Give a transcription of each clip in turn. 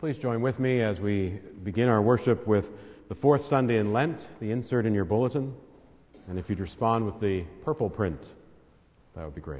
Please join with me as we begin our worship with the fourth Sunday in Lent, the insert in your bulletin. And if you'd respond with the purple print, that would be great.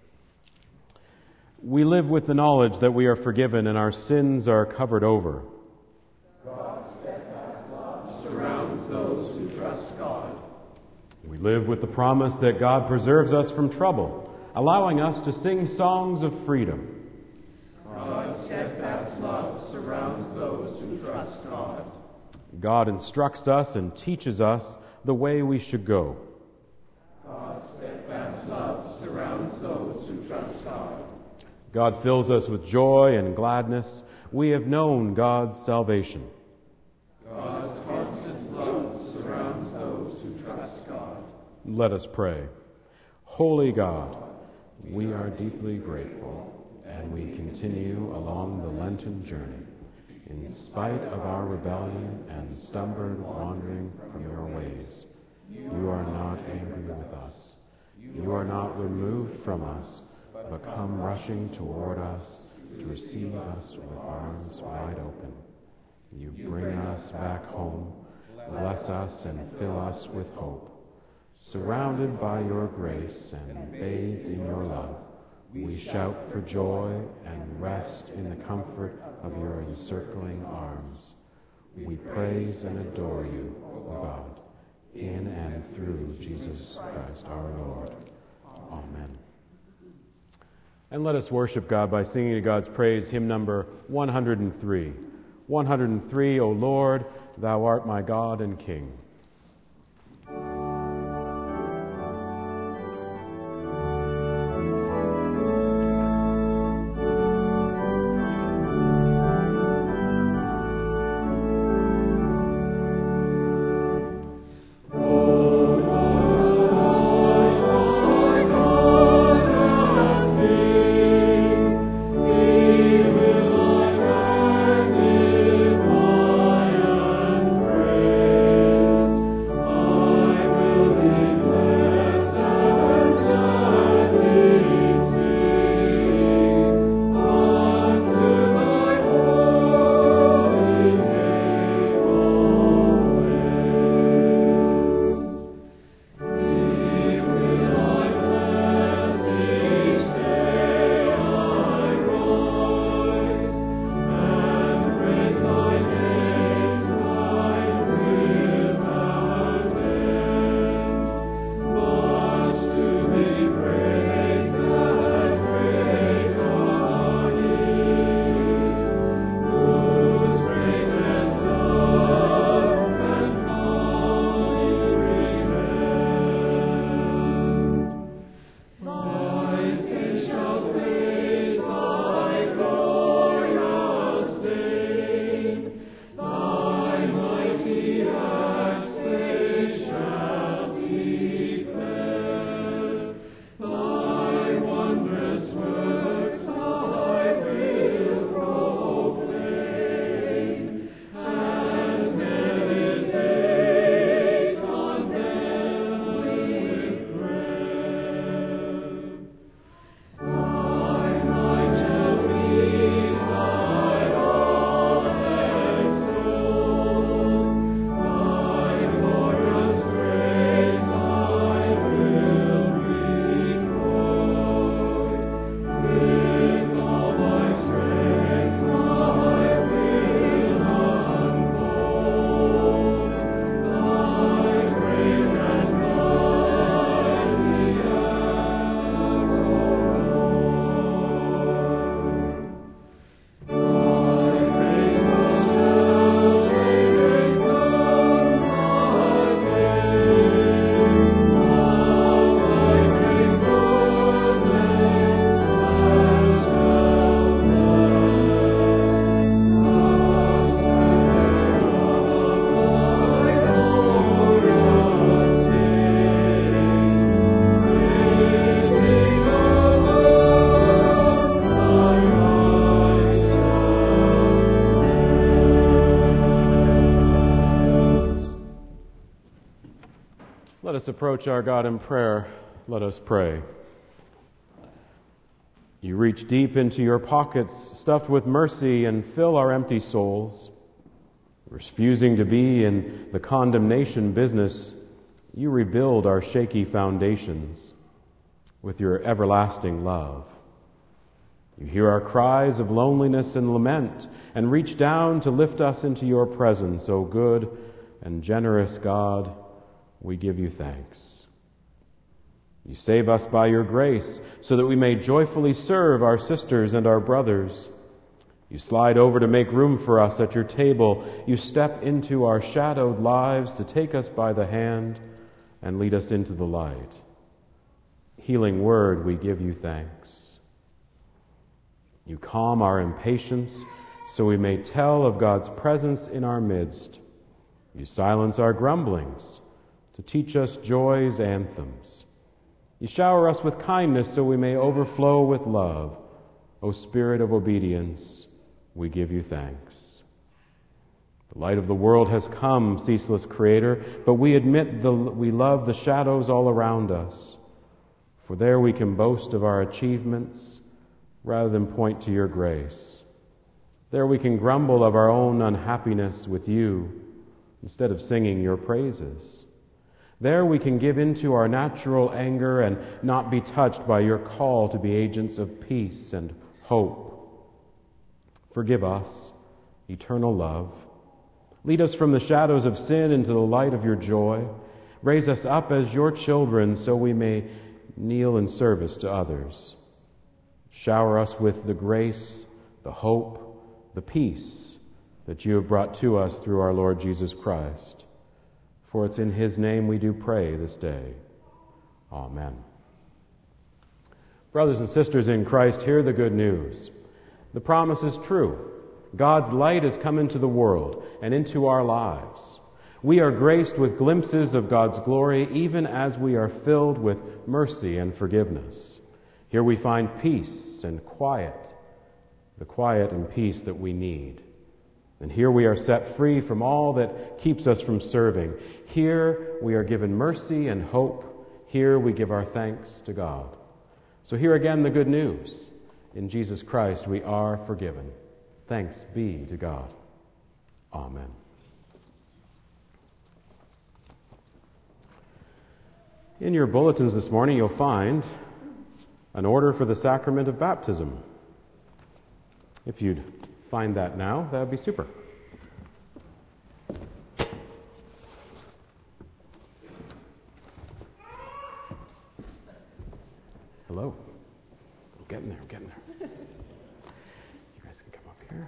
We live with the knowledge that we are forgiven and our sins are covered over. God's steadfast love surrounds those who trust God. We live with the promise that God preserves us from trouble, allowing us to sing songs of freedom. God's steadfast love surrounds those who trust God. God instructs us and teaches us the way we should go. God's steadfast love surrounds those who trust God. God fills us with joy and gladness. We have known God's salvation. God's constant love surrounds those who trust God. Let us pray. Holy God, we are deeply grateful, and we continue along the Lenten journey, in spite of our rebellion and stubborn wandering from your ways. You are not angry with us. You are not removed from us, but come rushing toward us to receive us with arms wide open. You bring us back home, bless us and fill us with hope. Surrounded by your grace and bathed in your love, we shout for joy and rest in the comfort of your encircling arms. We praise and adore you, O God, in and through Jesus Christ our Lord. Amen. And let us worship God by singing to God's praise, hymn number 103. 103, O Lord, thou art my God and King. Let us approach our God in prayer. Let us pray. You reach deep into your pockets, stuffed with mercy, and fill our empty souls. Refusing to be in the condemnation business, you rebuild our shaky foundations with your everlasting love. You hear our cries of loneliness and lament and reach down to lift us into your presence. O good and generous God, we give you thanks. You save us by your grace so that we may joyfully serve our sisters and our brothers. You slide over to make room for us at your table. You step into our shadowed lives to take us by the hand and lead us into the light. Healing word, we give you thanks. You calm our impatience so we may tell of God's presence in our midst. You silence our grumblings to teach us joy's anthems. You shower us with kindness so we may overflow with love. O Spirit of obedience, we give you thanks. The light of the world has come, ceaseless Creator, but we admit we love the shadows all around us. For there we can boast of our achievements rather than point to your grace. There we can grumble of our own unhappiness with you instead of singing your praises. There we can give in to our natural anger and not be touched by your call to be agents of peace and hope. Forgive us, eternal love. Lead us from the shadows of sin into the light of your joy. Raise us up as your children so we may kneel in service to others. Shower us with the grace, the hope, the peace that you have brought to us through our Lord Jesus Christ. For it's in his name we do pray this day. Amen. Brothers and sisters in Christ, hear the good news. The promise is true. God's light has come into the world and into our lives. We are graced with glimpses of God's glory even as we are filled with mercy and forgiveness. Here we find peace and quiet, the quiet and peace that we need. And here we are set free from all that keeps us from serving. Here we are given mercy and hope. Here we give our thanks to God. So here again the good news. In Jesus Christ we are forgiven. Thanks be to God. Amen. In your bulletins this morning you'll find an order for the sacrament of baptism. If you'd find that now, that would be super. Hello. I'm getting there. You guys can come up here.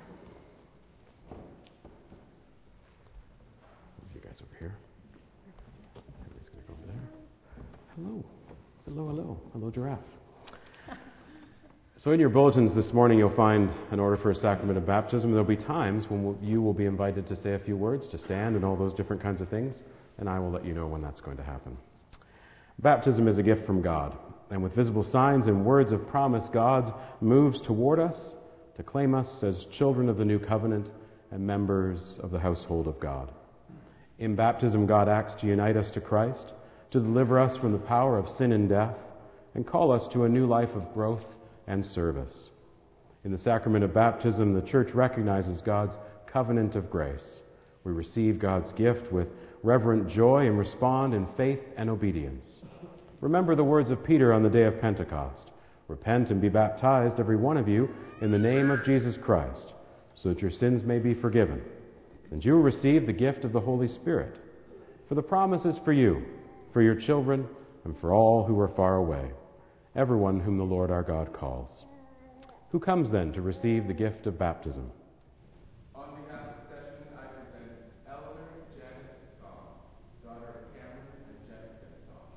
You guys over here. Everybody's going to go over there. Hello, giraffe. So in your bulletins this morning, you'll find an order for a sacrament of baptism. There'll be times when you will be invited to say a few words, to stand, and all those different kinds of things, and I will let you know when that's going to happen. Baptism is a gift from God, and with visible signs and words of promise, God moves toward us to claim us as children of the new covenant and members of the household of God. In baptism, God acts to unite us to Christ, to deliver us from the power of sin and death, and call us to a new life of growth and service. In the sacrament of baptism, the Church recognizes God's covenant of grace. We receive God's gift with reverent joy and respond in faith and obedience. Remember the words of Peter on the day of Pentecost. Repent and be baptized, every one of you, in the name of Jesus Christ, so that your sins may be forgiven, and you will receive the gift of the Holy Spirit. For the promise is for you, for your children, and for all who are far away, everyone whom the Lord our God calls. Who comes then to receive the gift of baptism? On behalf of the session, I present Eleanor Janet Tong, daughter of Cameron and Jessica Tong.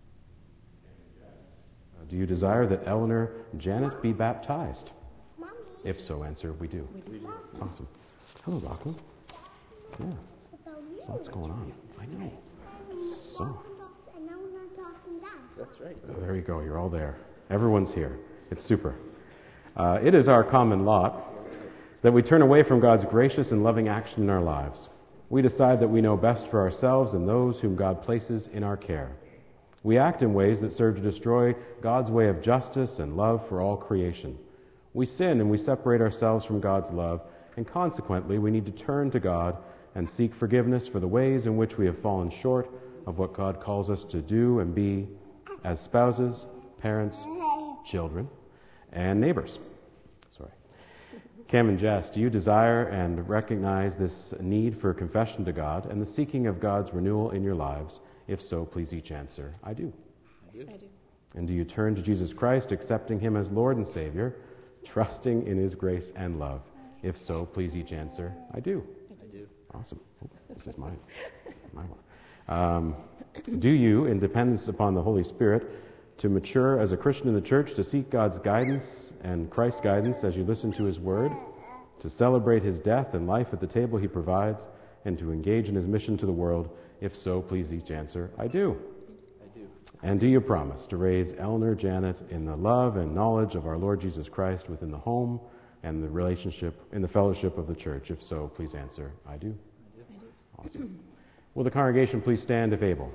Do you desire that Eleanor Janet be baptized? Mommy. If so, answer, we do. Awesome. Hello, Lachlan. Yeah, lots going on. I know. So. That's right. There you go. You're all there. Everyone's here. It's super. It is our common lot that we turn away from God's gracious and loving action in our lives. We decide that we know best for ourselves and those whom God places in our care. We act in ways that serve to destroy God's way of justice and love for all creation. We sin and we separate ourselves from God's love, and consequently we need to turn to God and seek forgiveness for the ways in which we have fallen short of what God calls us to do and be as spouses, parents, children, and neighbors. Cam and Jess, do you desire and recognize this need for confession to God and the seeking of God's renewal in your lives? If so, please each answer, I do. I do. And do you turn to Jesus Christ, accepting Him as Lord and Savior, trusting in His grace and love? If so, please each answer, I do. I do. Awesome. This is my one. Do you, in dependence upon the Holy Spirit, to mature as a Christian in the church, to seek God's guidance and Christ's guidance as you listen to His Word, to celebrate His death and life at the table He provides, and to engage in His mission to the world? If so, please each answer, I do. I do. And do you promise to raise Eleanor Janet in the love and knowledge of our Lord Jesus Christ within the home and the relationship, in the fellowship of the church? If so, please answer, I do. I do. Awesome. Will the congregation please stand if able?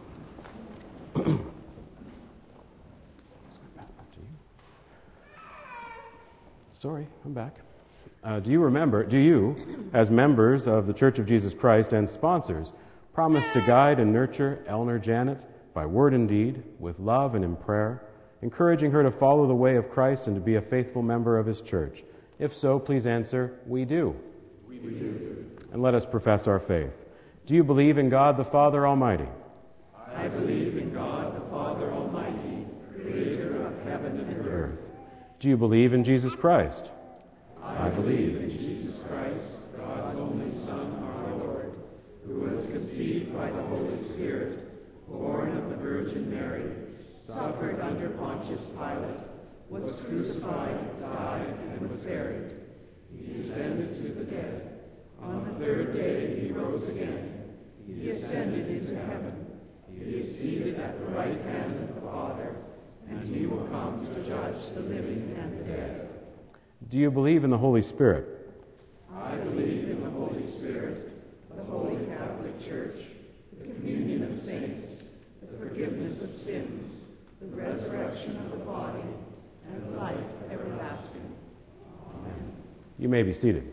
Sorry, I'm back. Do you, as members of the Church of Jesus Christ and sponsors, promise to guide and nurture Eleanor Janet by word and deed, with love and in prayer, encouraging her to follow the way of Christ and to be a faithful member of His church? If so, please answer, we do. We do. And let us profess our faith. Do you believe in God the Father Almighty? I believe in God the Father Almighty, creator of heaven and earth. Do you believe in Jesus Christ? I believe in Jesus Christ, God's only Son, our Lord, who was conceived by the Holy Spirit, born of the Virgin Mary, suffered under Pontius Pilate, was crucified, died, and was buried. He descended to the dead. On the third day He rose again. He ascended into heaven. He is seated at the right hand of the Father, and He will come to judge the living and the dead. Do you believe in the Holy Spirit? I believe in the Holy Spirit, the Holy Catholic Church, the communion of saints, the forgiveness of sins, the resurrection of the body, and life everlasting. Amen. You may be seated.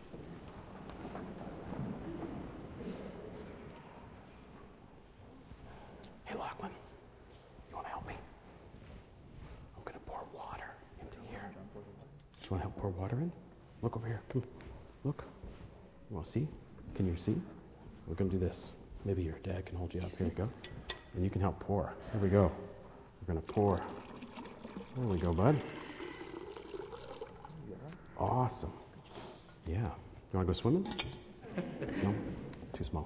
Hey, Lachlan, you want to help me? I'm going to pour water into here. You want to help pour water in? Look over here. Come. Look. You want to see? Can you see? We're going to do this. Maybe your dad can hold you up. Here you go. And you can help pour. Here we go. We're going to pour. There we go, bud. Awesome. Yeah. You want to go swimming? No? Too small.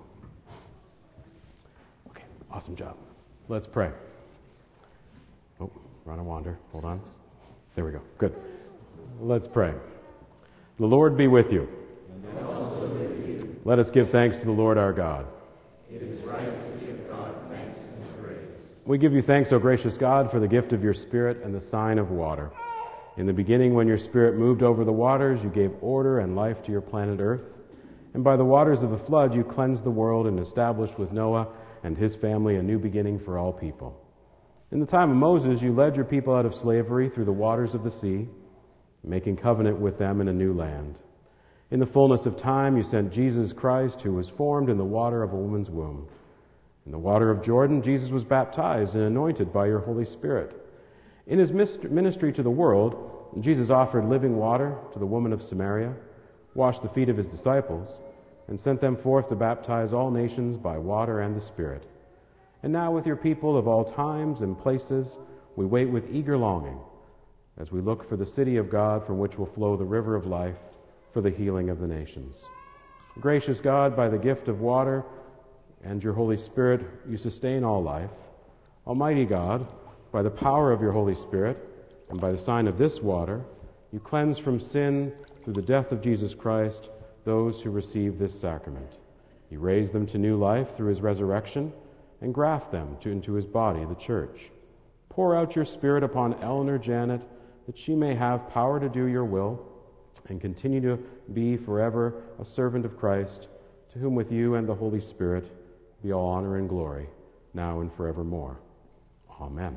Okay. Awesome job. Let's pray. Oh, we're on a wander. Hold on. There we go. Good. Let's pray. The Lord be with you. And also with you. Let us give thanks to the Lord our God. It is right to give God thanks and praise. We give you thanks, O gracious God, for the gift of your Spirit and the sign of water. In the beginning, when your Spirit moved over the waters, you gave order and life to your planet Earth. And by the waters of the flood, you cleansed the world and established with Noah and his family a new beginning for all people. In the time of Moses, you led your people out of slavery through the waters of the sea, making covenant with them in a new land. In the fullness of time, you sent Jesus Christ, who was formed in the water of a woman's womb. In the water of Jordan, Jesus was baptized and anointed by your Holy Spirit. In his ministry to the world, Jesus offered living water to the woman of Samaria, washed the feet of his disciples, and sent them forth to baptize all nations by water and the Spirit. And now with your people of all times and places, we wait with eager longing as we look for the city of God from which will flow the river of life for the healing of the nations. Gracious God, by the gift of water and your Holy Spirit, you sustain all life. Almighty God, by the power of your Holy Spirit and by the sign of this water, you cleanse from sin through the death of Jesus Christ those who receive this sacrament. You raise them to new life through his resurrection and graft them into his body, the church. Pour out your Spirit upon Eleanor Janet, that she may have power to do your will and continue to be forever a servant of Christ, to whom with you and the Holy Spirit be all honor and glory, now and forevermore. Amen.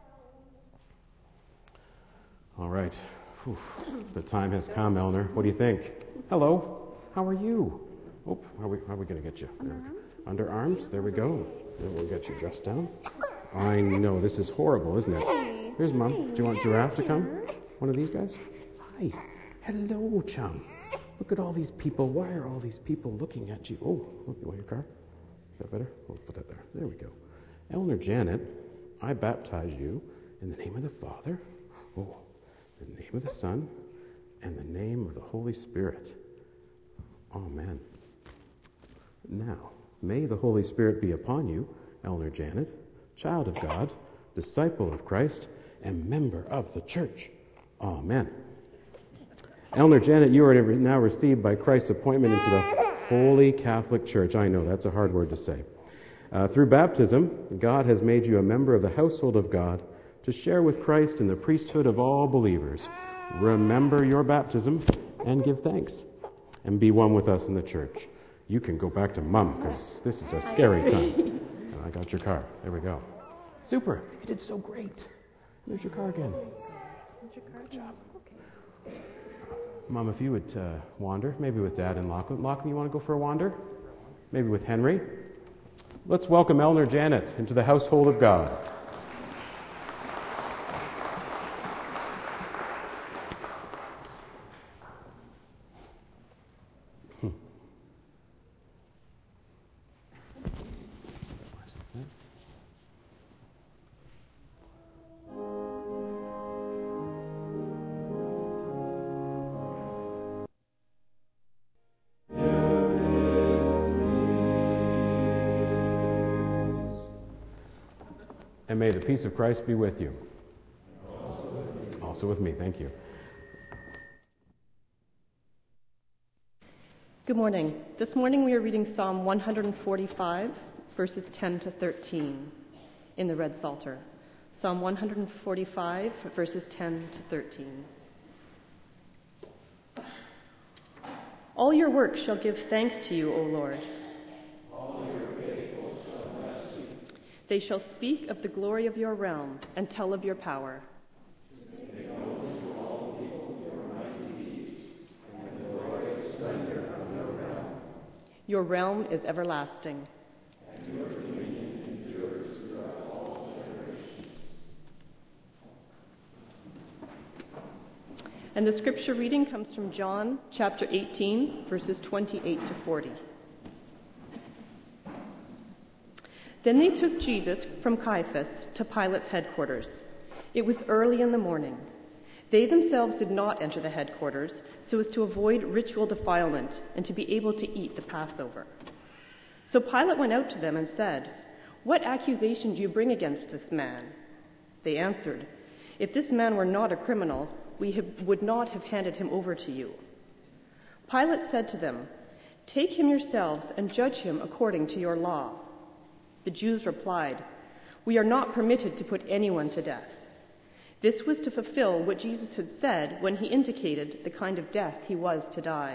All right. Whew. The time has come, Eleanor. What do you think? Hello. How are you? Oh, how are we going to get you? Underarms? There we go. Then we'll get you dressed down. I know, this is horrible, isn't it? Here's Mom. Do you want Giraffe to come? One of these guys? Hi. Hello, chum. Look at all these people. Why are all these people looking at you? Oh, you want your car? Is that better? We'll put that there. There we go. Eleanor Janet, I baptize you in the name of the Father, the name of the Son, and the name of the Holy Spirit. Amen. Now, may the Holy Spirit be upon you, Eleanor Janet, child of God, disciple of Christ, and member of the church. Amen. Eleanor Janet, you are now received by Christ's appointment into the Holy Catholic Church. I know, that's a hard word to say. Through baptism, God has made you a member of the household of God to share with Christ in the priesthood of all believers. Remember your baptism and give thanks. And be one with us in the church. You can go back to Mom, because this is a scary time. I got your car. There we go. Super. You did so great. There's your car again. Good job. Mom, if you would wander, maybe with Dad and Lachlan. Lachlan, you want to go for a wander? Maybe with Henry? Let's welcome Eleanor Janet into the household of God. And may the peace of Christ be with you. Also with me. Thank you. Good morning. This morning we are reading Psalm 145, verses 10 to 13 in the Red Psalter. Psalm 145, verses 10 to 13. All your works shall give thanks to you, O Lord. They shall speak of the glory of your realm and tell of your power. Your realm is everlasting. And your dominion endures throughout all generations. And the scripture reading comes from John chapter 18, verses 28 to 40. Then they took Jesus from Caiaphas to Pilate's headquarters. It was early in the morning. They themselves did not enter the headquarters so as to avoid ritual defilement and to be able to eat the Passover. So Pilate went out to them and said, "What accusation do you bring against this man?" They answered, "If this man were not a criminal, we would not have handed him over to you." Pilate said to them, "Take him yourselves and judge him according to your law." The Jews replied, "We are not permitted to put anyone to death." This was to fulfill what Jesus had said when he indicated the kind of death he was to die.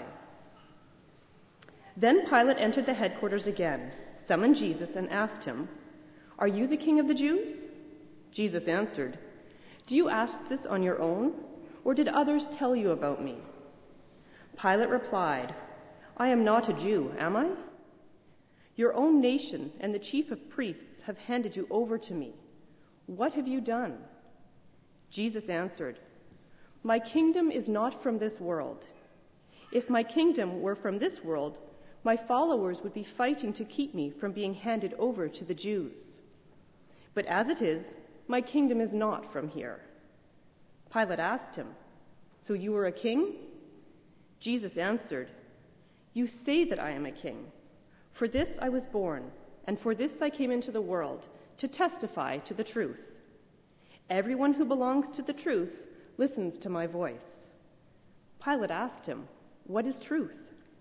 Then Pilate entered the headquarters again, summoned Jesus, and asked him, "Are you the king of the Jews?" Jesus answered, "Do you ask this on your own, or did others tell you about me?" Pilate replied, "I am not a Jew, am I? Your own nation and the chief of priests have handed you over to me. What have you done?" Jesus answered, "My kingdom is not from this world. If my kingdom were from this world, my followers would be fighting to keep me from being handed over to the Jews. But as it is, my kingdom is not from here." Pilate asked him, "So you are a king?" Jesus answered, "You say that I am a king. For this I was born, and for this I came into the world, to testify to the truth. Everyone who belongs to the truth listens to my voice." Pilate asked him, "What is truth?"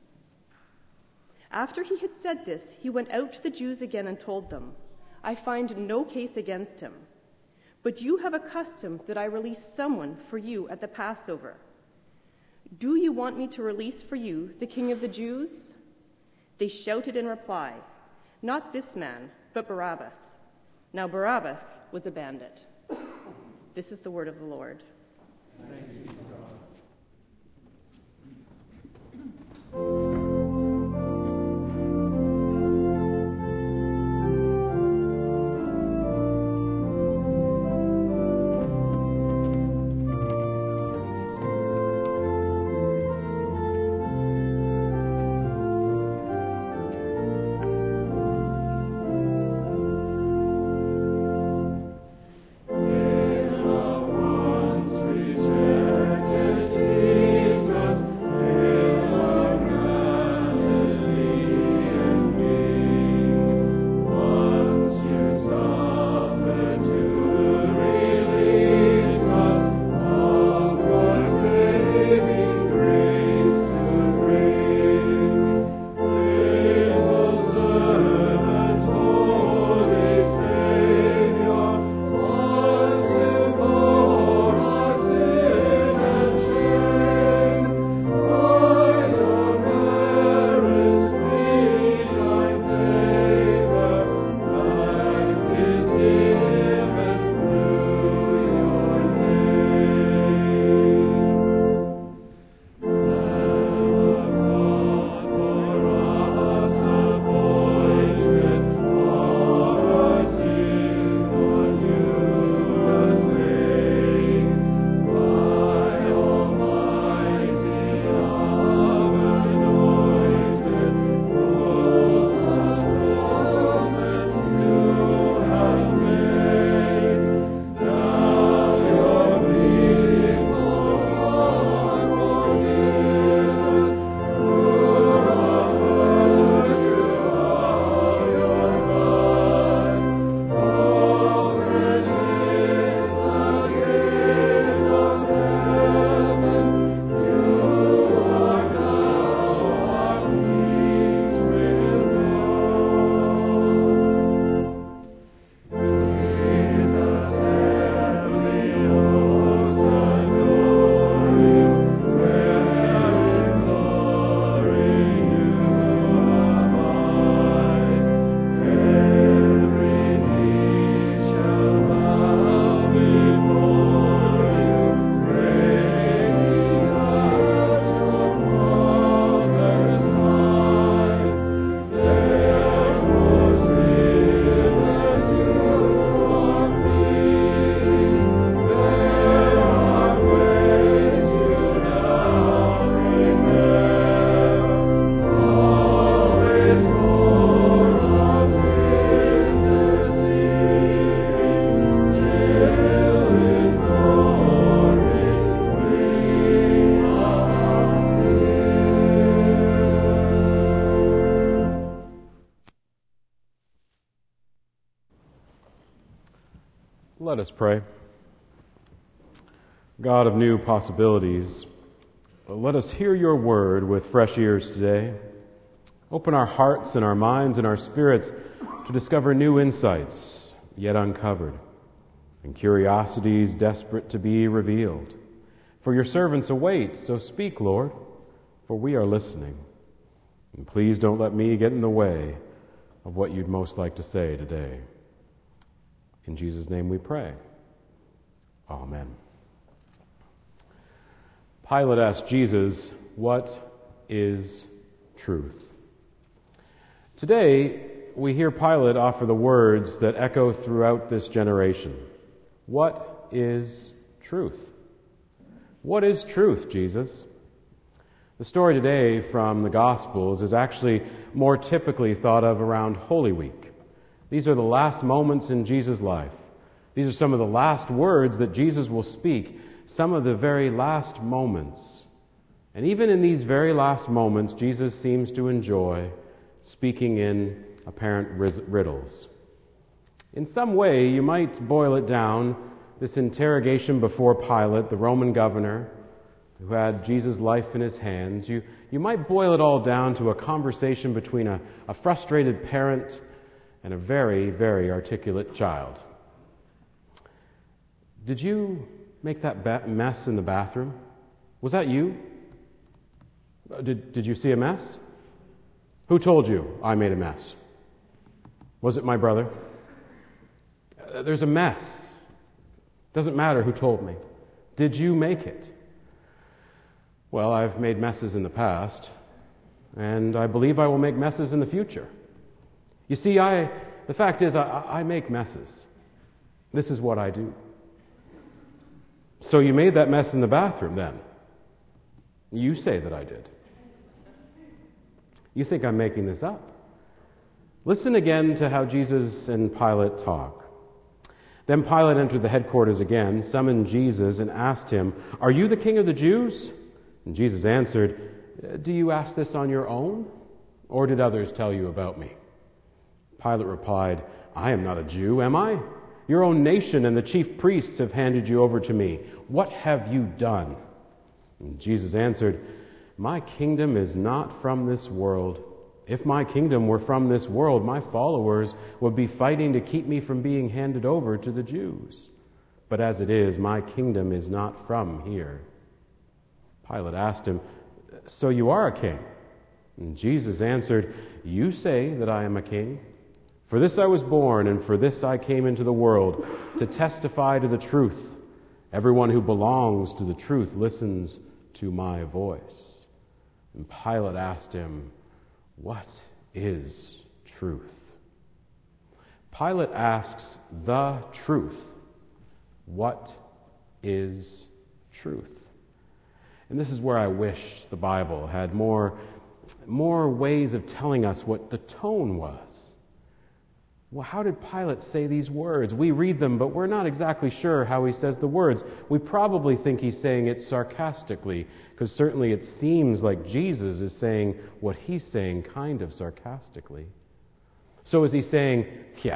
After he had said this, he went out to the Jews again and told them, "I find no case against him. But you have a custom that I release someone for you at the Passover. Do you want me to release for you the King of the Jews?" They shouted in reply, "Not this man, but Barabbas." Now Barabbas was a bandit. This is the word of the Lord. Thanks be to God. Let us pray. God of new possibilities, let us hear your word with fresh ears today. Open our hearts and our minds and our spirits to discover new insights yet uncovered, and curiosities desperate to be revealed. For your servants await, so speak, Lord, for we are listening. And please don't let me get in the way of what you'd most like to say today. In Jesus' name we pray. Amen. Pilate asked Jesus, "What is truth?" Today, we hear Pilate offer the words that echo throughout this generation. What is truth? What is truth, Jesus? The story today from the Gospels is actually more typically thought of around Holy Week. These are the last moments in Jesus' life. These are some of the last words that Jesus will speak, some of the very last moments. And even in these very last moments, Jesus seems to enjoy speaking in apparent riddles. In some way, you might boil it down, this interrogation before Pilate, the Roman governor, who had Jesus' life in his hands, you might boil it all down to a conversation between a frustrated parent and a very, very articulate child. Did you make that mess in the bathroom? Was that you? Did you see a mess? Who told you I made a mess? Was it my brother? There's a mess. Doesn't matter who told me. Did you make it? Well, I've made messes in the past, and I believe I will make messes in the future. You see, the fact is, I make messes. This is what I do. So you made that mess in the bathroom then. You say that I did. You think I'm making this up. Listen again to how Jesus and Pilate talk. Then Pilate entered the headquarters again, summoned Jesus, and asked him, "Are you the king of the Jews?" And Jesus answered, "Do you ask this on your own, or did others tell you about me?" Pilate replied, "I am not a Jew, am I? Your own nation and the chief priests have handed you over to me. What have you done?" And Jesus answered, "My kingdom is not from this world. If my kingdom were from this world, my followers would be fighting to keep me from being handed over to the Jews. But as it is, my kingdom is not from here." Pilate asked him, "So you are a king?" And Jesus answered, "You say that I am a king. For this I was born, and for this I came into the world, to testify to the truth. Everyone who belongs to the truth listens to my voice." And Pilate asked him, "What is truth?" Pilate asks the truth. What is truth? And this is where I wish the Bible had more ways of telling us what the tone was. Well, how did Pilate say these words? We read them, but we're not exactly sure how he says the words. We probably think he's saying it sarcastically, because certainly it seems like Jesus is saying what he's saying kind of sarcastically. So is he saying,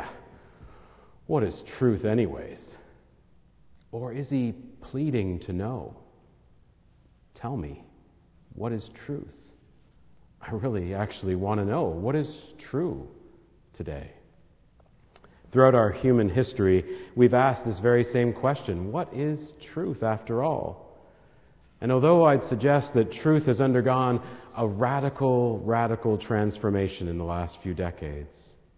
what is truth anyways? Or is he pleading to know? Tell me, what is truth? I really actually want to know, what is true today? Throughout our human history, we've asked this very same question. What is truth after all? And although I'd suggest that truth has undergone a radical transformation in the last few decades,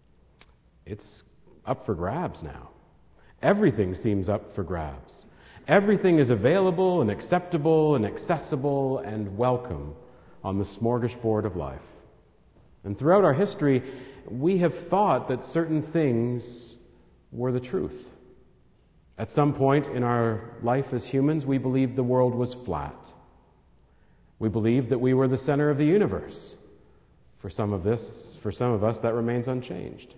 it's up for grabs now. Everything seems up for grabs. Everything is available and acceptable and accessible and welcome on the smorgasbord of life. And throughout our history, we have thought that certain things were the truth. At some point in our life as humans, we believed the world was flat. We believed that we were the center of the universe. For some of us, that remains unchanged.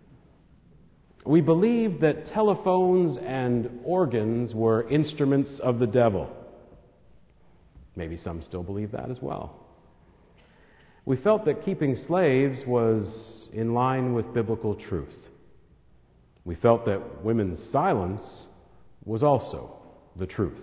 We believed that telephones and organs were instruments of the devil. Maybe some still believe that as well. We felt that keeping slaves was in line with biblical truth. We felt that women's silence was also the truth.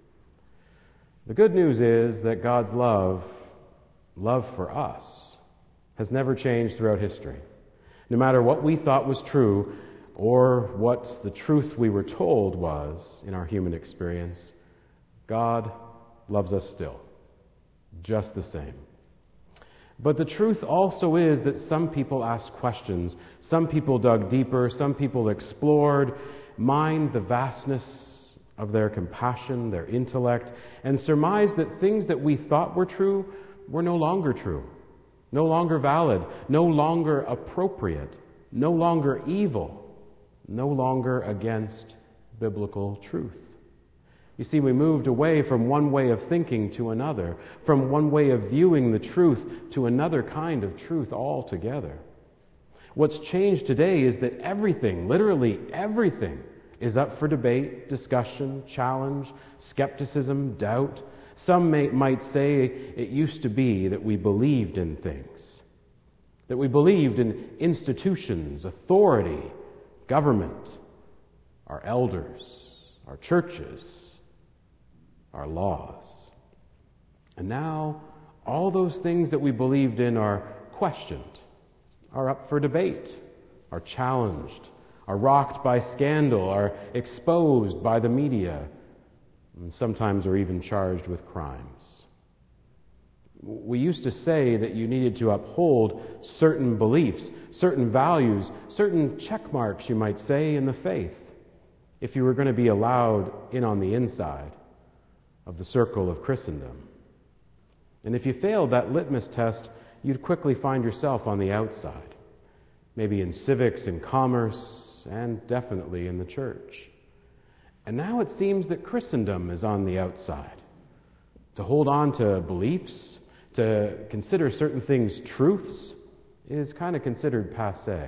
The good news is that God's love for us, has never changed throughout history. No matter what we thought was true or what the truth we were told was in our human experience, God loves us still, just the same. But the truth also is that some people asked questions, some people dug deeper, some people explored, mined the vastness of their compassion, their intellect, and surmised that things that we thought were true were no longer true, no longer valid, no longer appropriate, no longer evil, no longer against biblical truth. You see, we moved away from one way of thinking to another, from one way of viewing the truth to another kind of truth altogether. What's changed today is that everything, literally everything, is up for debate, discussion, challenge, skepticism, doubt. Some might say it used to be that we believed in things, that we believed in institutions, authority, government, our elders, our churches, our laws. And now, all those things that we believed in are questioned, are up for debate, are challenged, are rocked by scandal, are exposed by the media, and sometimes are even charged with crimes. We used to say that you needed to uphold certain beliefs, certain values, certain check marks, you might say, in the faith. if you were going to be allowed in on the inside of the circle of Christendom. And if you failed that litmus test, you'd quickly find yourself on the outside, maybe in civics and commerce, and definitely in the church. And now it seems that Christendom is on the outside. To hold on to beliefs, to consider certain things truths, is kind of considered passé.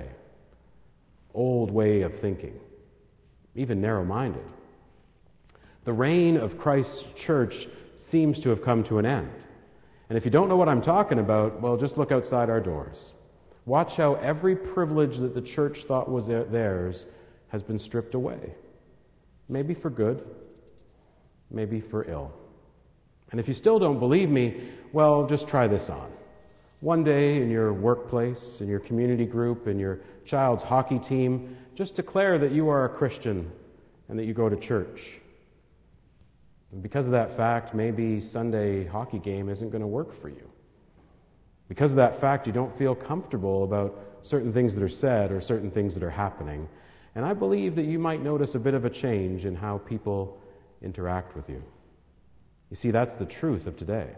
Old way of thinking, even narrow-minded. The reign of Christ's church seems to have come to an end. And if you don't know what I'm talking about, well, just look outside our doors. Watch how every privilege that the church thought was theirs has been stripped away. Maybe for good, maybe for ill. And if you still don't believe me, well, just try this on. One day in your workplace, in your community group, in your child's hockey team, just declare that you are a Christian and that you go to church. And because of that fact, maybe Sunday hockey game isn't going to work for you. Because of that fact, you don't feel comfortable about certain things that are said or certain things that are happening. And I believe that you might notice a bit of a change in how people interact with you. You see, that's the truth of today.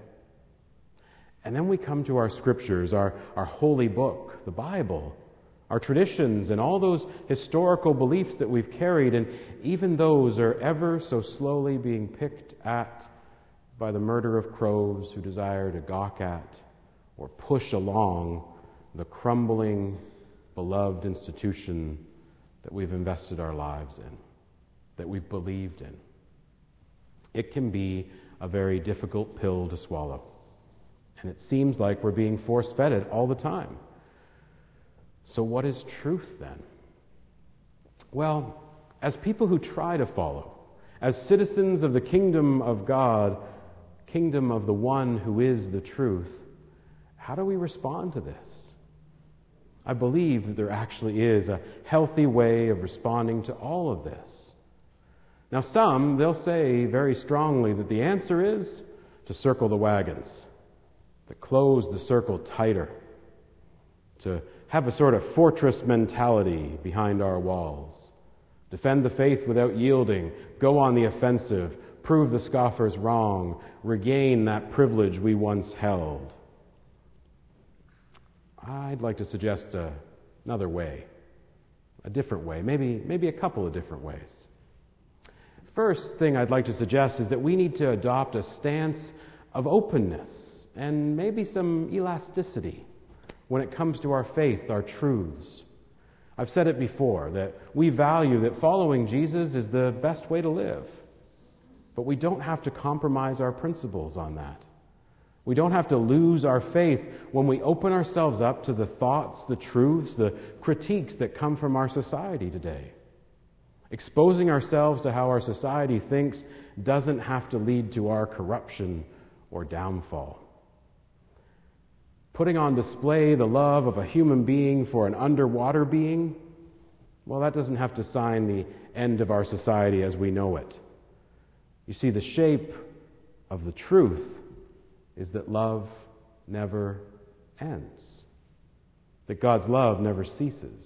And then we come to our scriptures, our holy book, the Bible, our traditions, and all those historical beliefs that we've carried, and even those are ever so slowly being picked at by the murder of crows who desire to gawk at or push along the crumbling, beloved institution that we've invested our lives in, that we've believed in. It can be a very difficult pill to swallow. And it seems like we're being force-fed it all the time. So what is truth then? Well, as people who try to follow, as citizens of the kingdom of God, kingdom of the one who is the truth, how do we respond to this? I believe that there actually is a healthy way of responding to all of this. Now some, they'll say very strongly that the answer is to circle the wagons, to close the circle tighter, to have a sort of fortress mentality behind our walls, defend the faith without yielding, go on the offensive, prove the scoffers wrong, regain that privilege we once held. I'd like to suggest another way, a different way, maybe a couple of different ways. First thing I'd like to suggest is that we need to adopt a stance of openness and maybe some elasticity when it comes to our faith, our truths. I've said it before, that we value that following Jesus is the best way to live. But we don't have to compromise our principles on that. We don't have to lose our faith when we open ourselves up to the thoughts, the truths, the critiques that come from our society today. Exposing ourselves to how our society thinks doesn't have to lead to our corruption or downfall. Putting on display the love of a human being for an underwater being, well, that doesn't have to sign the end of our society as we know it. You see, the shape of the truth is that love never ends, that God's love never ceases.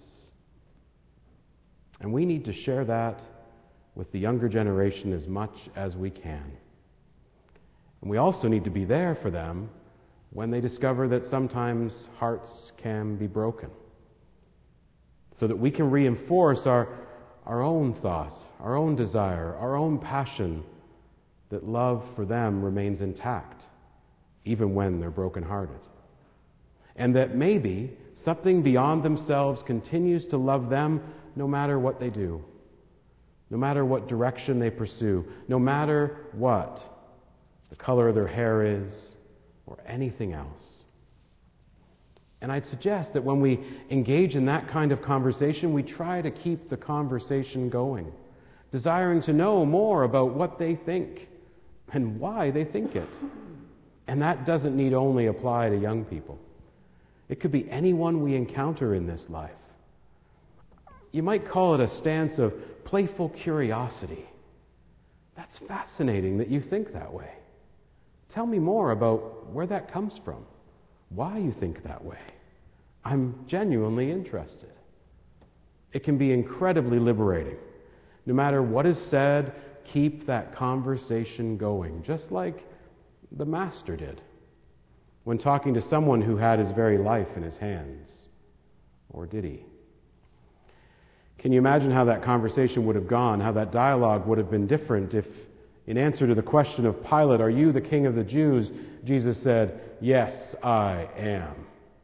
And we need to share that with the younger generation as much as we can. And we also need to be there for them when they discover that sometimes hearts can be broken, so that we can reinforce our own thought, our own desire, our own passion, that love for them remains intact, even when they're brokenhearted. And that maybe something beyond themselves continues to love them no matter what they do, no matter what direction they pursue, no matter what the color of their hair is, or anything else. And I'd suggest that when we engage in that kind of conversation, we try to keep the conversation going, desiring to know more about what they think and why they think it. And that doesn't need only apply to young people. It could be anyone we encounter in this life. You might call it a stance of playful curiosity. That's fascinating that you think that way. Tell me more about where that comes from, why you think that way. I'm genuinely interested. It can be incredibly liberating No matter what is said, keep that conversation going, just like the Master did when talking to someone who had his very life in his hands. Or did he? Can you imagine how that conversation would have gone, how that dialogue would have been different if, in answer to the question of Pilate, "Are you the King of the Jews?" Jesus said, "Yes, I am."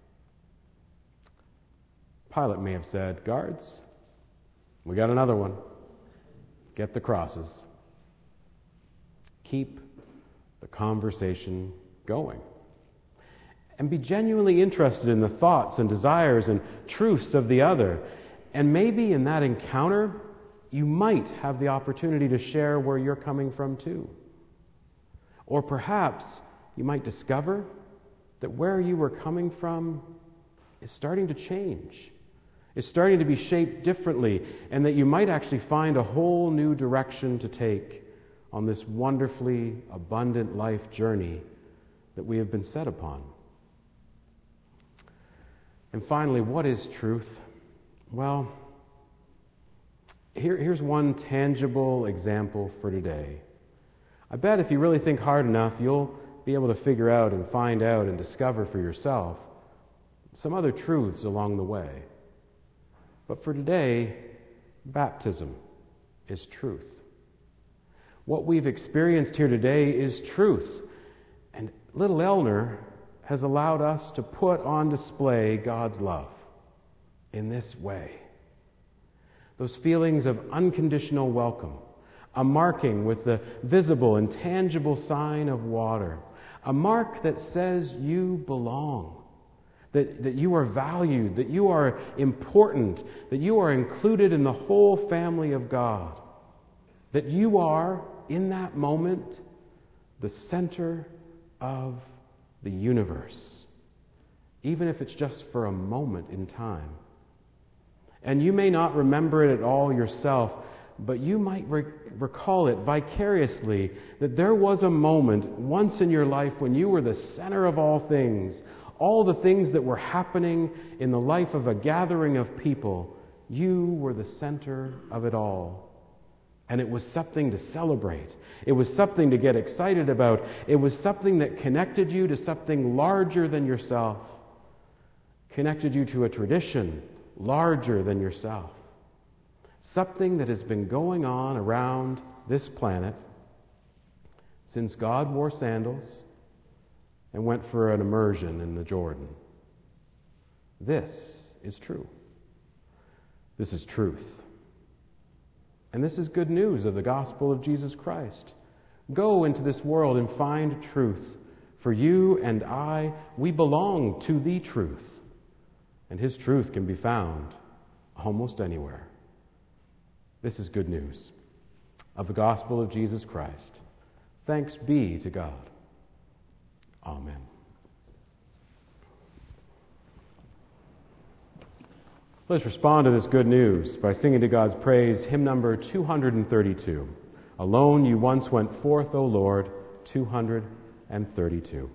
Pilate may have said, "Guards, we got another one. Get the crosses." Keep the conversation going. And be genuinely interested in the thoughts and desires and truths of the other. And maybe in that encounter, you might have the opportunity to share where you're coming from too. Or perhaps you might discover that where you were coming from is starting to change. It's starting to be shaped differently, and that you might actually find a whole new direction to take on this wonderfully abundant life journey that we have been set upon. And finally, what is truth? Well, here's one tangible example for today. I bet if you really think hard enough, you'll be able to figure out and find out and discover for yourself some other truths along the way. But for today, baptism is truth. What we've experienced here today is truth. And little Eleanor has allowed us to put on display God's love in this way. Those feelings of unconditional welcome, a marking with the visible and tangible sign of water, a mark that says you belong, that you are valued, that you are important, that you are included in the whole family of God, that you are, in that moment, the center of the universe, even if it's just for a moment in time. And you may not remember it at all yourself, but you might recall it vicariously, that there was a moment once in your life when you were the center of all the things that were happening in the life of a gathering of people. You were the center of it all. And it was something to celebrate. It was something to get excited about. It was something that connected you to something larger than yourself, connected you to a tradition larger than yourself. Something that has been going on around this planet since God wore sandals and went for an immersion in the Jordan. This is true. This is truth. And this is good news of the gospel of Jesus Christ. Go into this world and find truth. For you and I, we belong to the truth. And His truth can be found almost anywhere. This is good news of the gospel of Jesus Christ. Thanks be to God. Amen. Let's respond to this good news by singing to God's praise, hymn number 232. Alone you once went forth, O Lord, 232.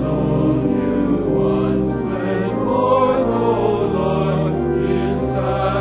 Alone you once went forth, O Lord, in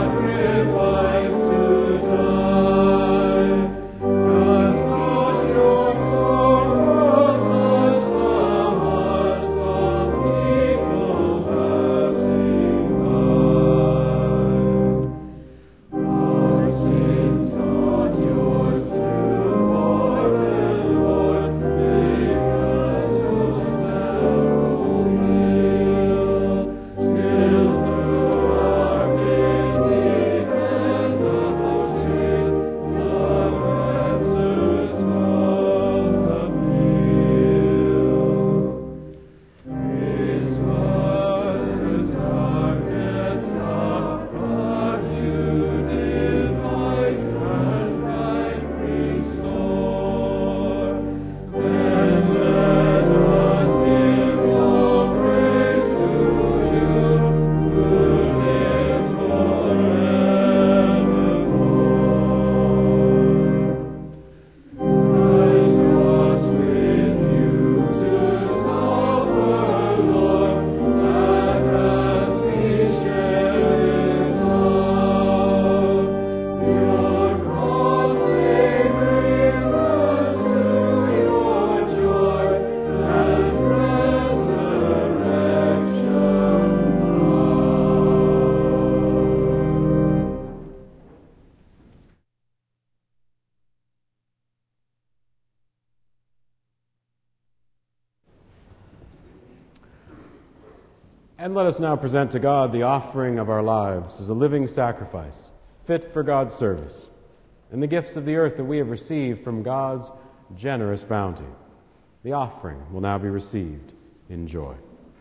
And let us now present to God the offering of our lives as a living sacrifice, fit for God's service, and the gifts of the earth that we have received from God's generous bounty. The offering will now be received in joy.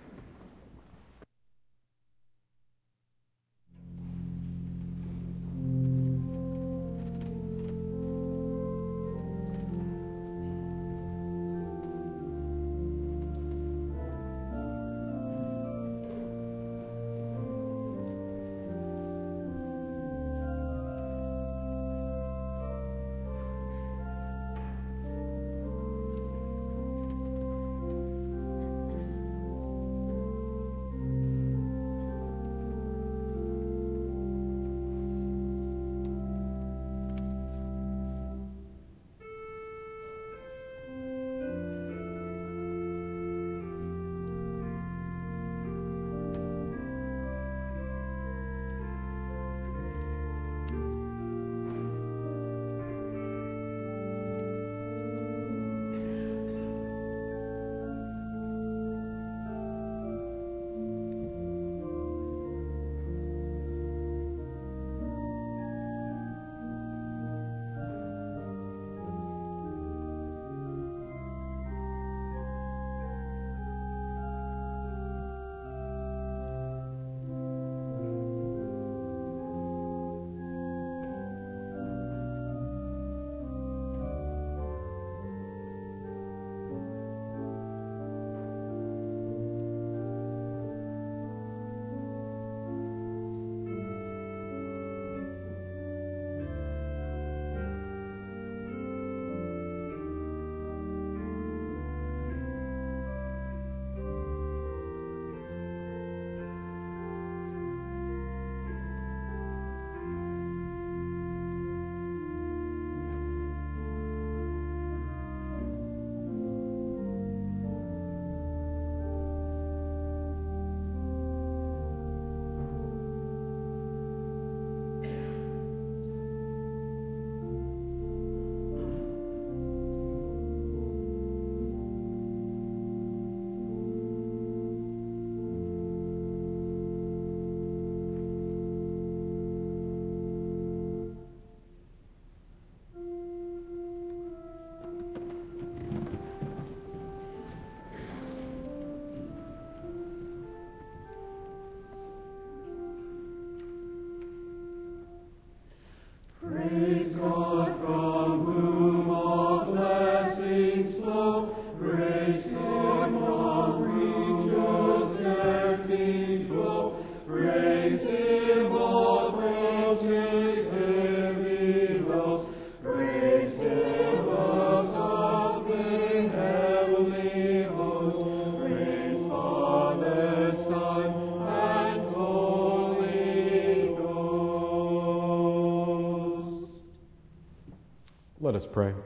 Let us pray.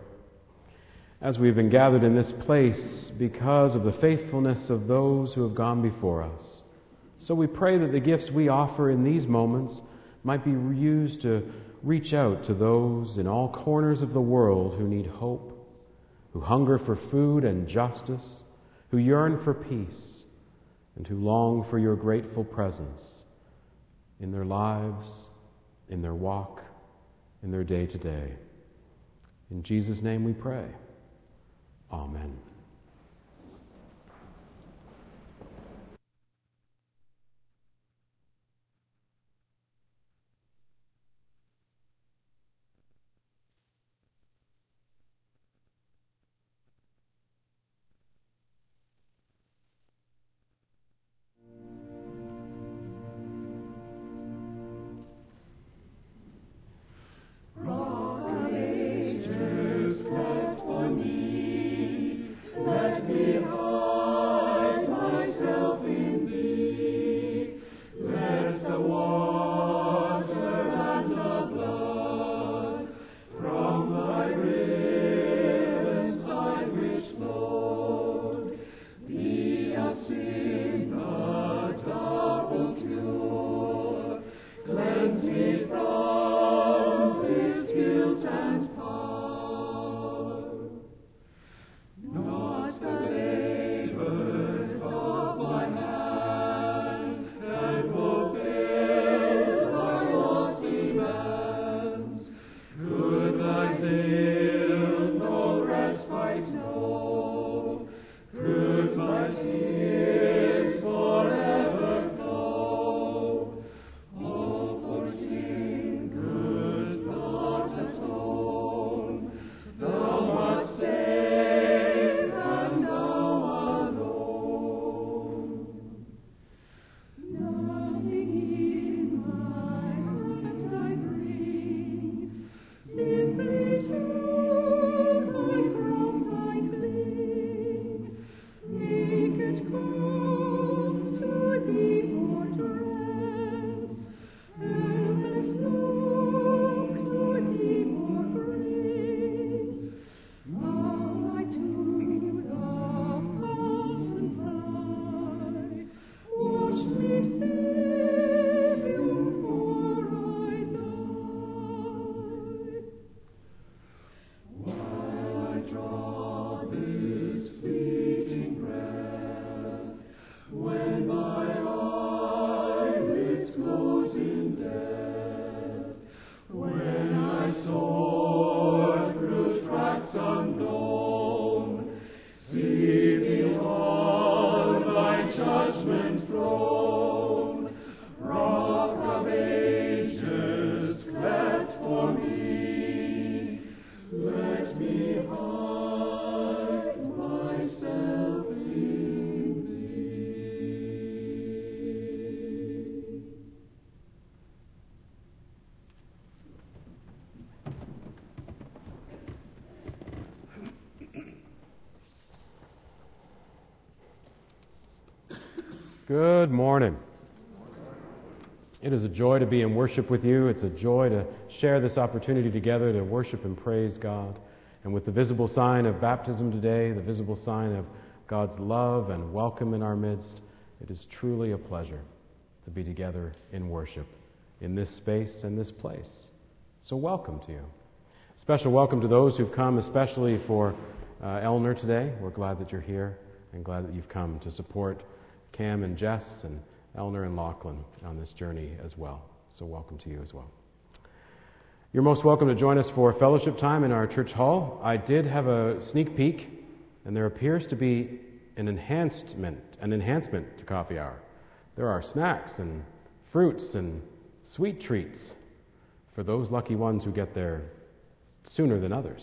As we've been gathered in this place because of the faithfulness of those who have gone before us, so we pray that the gifts we offer in these moments might be used to reach out to those in all corners of the world who need hope, who hunger for food and justice, who yearn for peace, and who long for your grateful presence in their lives, in their walk, in their day-to-day. In Jesus' name we pray. Amen. Good morning. It is a joy to be in worship with you. It's a joy to share this opportunity together to worship and praise God. And with the visible sign of baptism today, the visible sign of God's love and welcome in our midst, it is truly a pleasure to be together in worship in this space and this place. So welcome to you. Special welcome to those who've come especially for Eleanor today. We're glad that you're here and glad that you've come to support Cam and Jess and Eleanor and Lachlan on this journey as well. So welcome to you as well. You're most welcome to join us for fellowship time in our church hall. I did have a sneak peek, and there appears to be an enhancement to coffee hour. There are snacks and fruits and sweet treats for those lucky ones who get there sooner than others.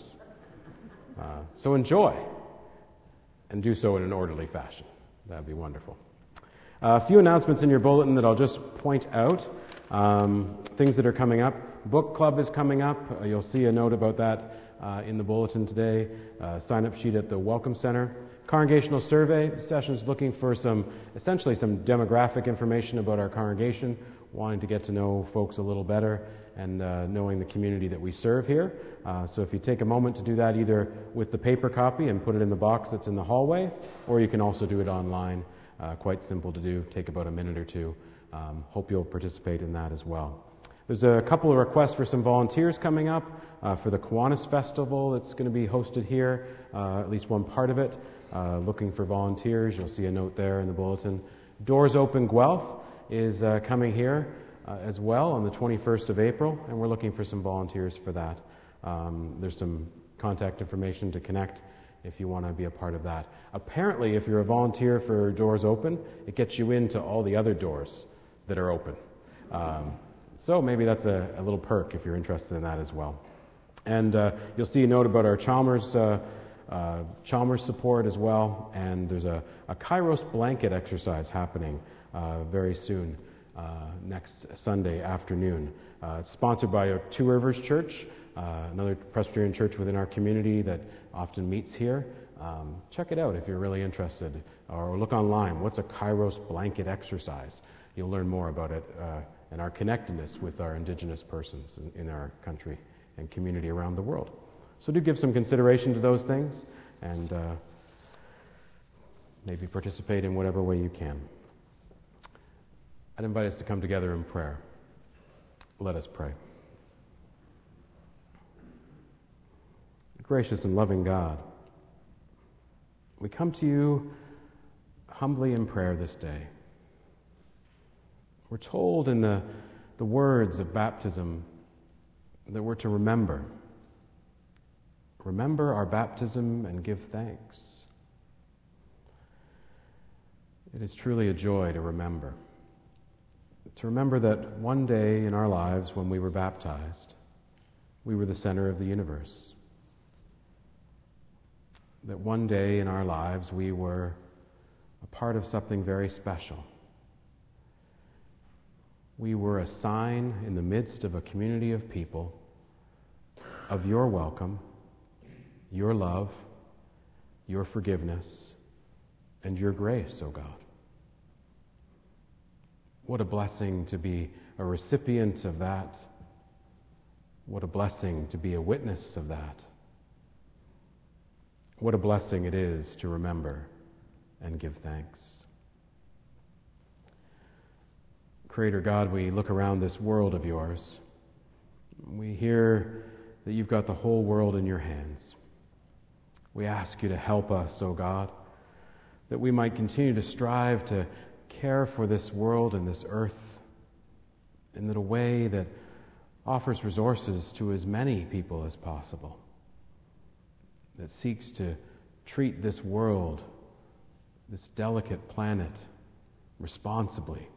So enjoy, and do so in an orderly fashion. That would be wonderful. A few announcements in your bulletin that I'll just point out. Things that are coming up. Book club is coming up. You'll see a note about that in the bulletin today. Sign-up sheet at the Welcome Center. Congregational survey sessions looking for essentially some demographic information about our congregation, wanting to get to know folks a little better and knowing the community that we serve here. So if you take a moment to do that either with the paper copy and put it in the box that's in the hallway, or you can also do it online. Quite simple to do, take about a minute or two. Hope you'll participate in that as well. There's a couple of requests for some volunteers coming up for the Kiwanis Festival that's going to be hosted here, at least one part of it. Looking for volunteers. You'll see a note there in the bulletin. Doors Open Guelph is coming here as well on the 21st of April, and we're looking for some volunteers for that. There's some contact information to connect if you want to be a part of that. Apparently, if you're a volunteer for Doors Open, it gets you into all the other doors that are open. So maybe that's a little perk if you're interested in that as well. And you'll see a note about our Chalmers support as well. And there's a Kairos blanket exercise happening very soon, next Sunday afternoon. It's sponsored by Two Rivers Church, another Presbyterian church within our community that often meets here. Check it out if you're really interested, or look online. What's a Kairos blanket exercise? You'll learn more about it and our connectedness with our Indigenous persons in our country and community around the world. So do give some consideration to those things and maybe participate in whatever way you can. I'd invite us to come together in prayer. Let us pray. Gracious and loving God, we come to you humbly in prayer this day. We're told in the words of baptism that we're to remember. Remember our baptism and give thanks. It is truly a joy to remember. To remember that one day in our lives when we were baptized, we were the center of the universe. That one day in our lives we were a part of something very special. We were a sign in the midst of a community of people of your welcome, your love, your forgiveness, and your grace, O God. What a blessing to be a recipient of that. What a blessing to be a witness of that. What a blessing it is to remember and give thanks. Creator God, we look around this world of yours. We hear that you've got the whole world in your hands. We ask you to help us, O God, that we might continue to strive to care for this world and this earth in a way that offers resources to as many people as possible, that seeks to treat this world, this delicate planet, responsibly,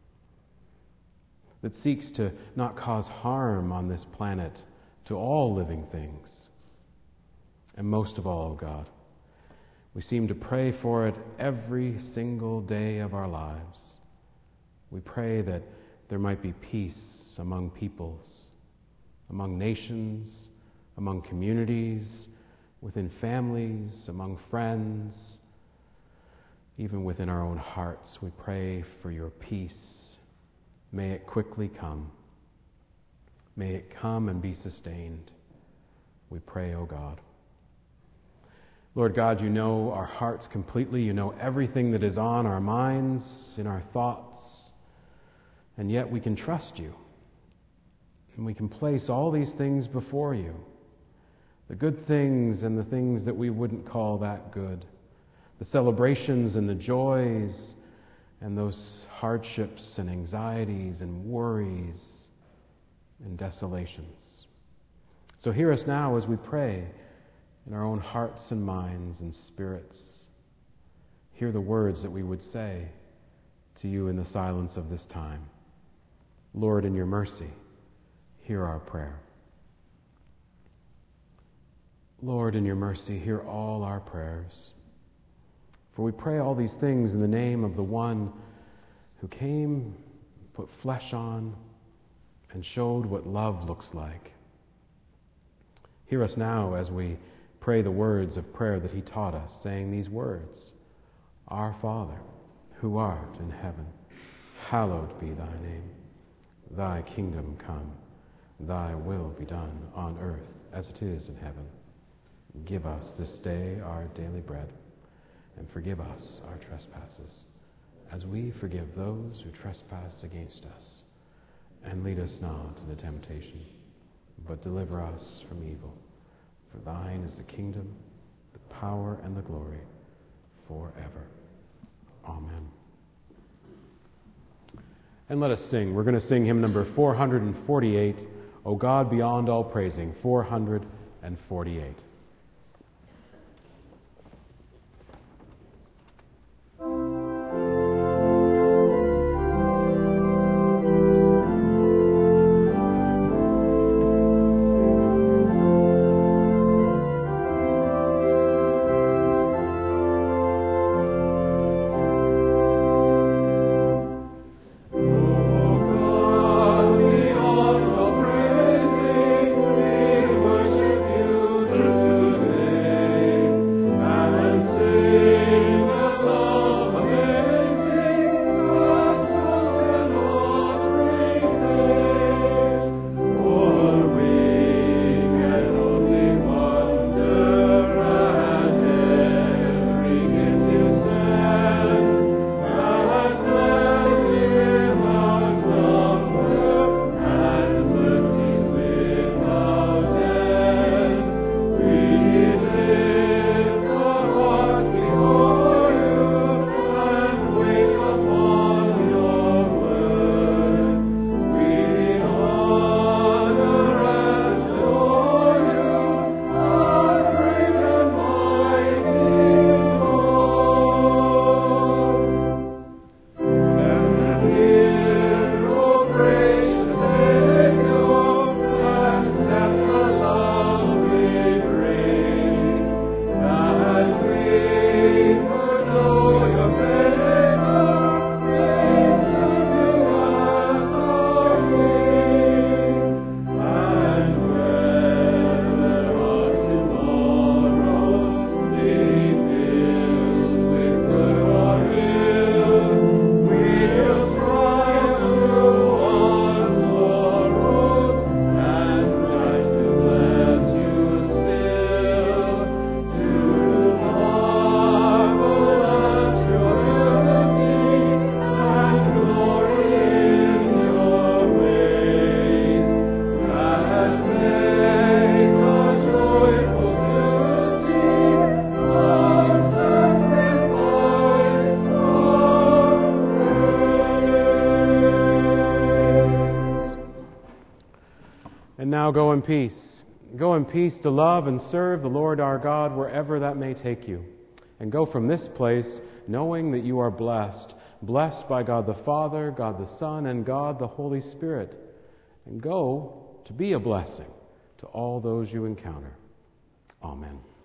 that seeks to not cause harm on this planet to all living things. And most of all, God, we seem to pray for it every single day of our lives. We pray that there might be peace among peoples, among nations, among communities, within families, among friends, even within our own hearts, we pray for your peace. May it quickly come. May it come and be sustained. We pray, O God. Lord God, you know our hearts completely. You know everything that is on our minds, in our thoughts. And yet we can trust you. And we can place all these things before you. The good things and the things that we wouldn't call that good. The celebrations and the joys and those hardships and anxieties and worries and desolations. So hear us now as we pray in our own hearts and minds and spirits. Hear the words that we would say to you in the silence of this time. Lord, in your mercy, hear our prayer. Lord, in your mercy, hear all our prayers. For we pray all these things in the name of the one who came, put flesh on, and showed what love looks like. Hear us now as we pray the words of prayer that he taught us, saying these words: Our Father, who art in heaven, hallowed be thy name. Thy kingdom come, thy will be done on earth as it is in heaven. Give us this day our daily bread, and forgive us our trespasses, as we forgive those who trespass against us. And lead us not into temptation, but deliver us from evil. For thine is the kingdom, the power, and the glory, forever. Amen. And let us sing. We're going to sing hymn number 448, O God Beyond All Praising, 448. And now go in peace. Go in peace to love and serve the Lord our God wherever that may take you. And go from this place knowing that you are blessed, blessed by God the Father, God the Son, and God the Holy Spirit. And go to be a blessing to all those you encounter. Amen.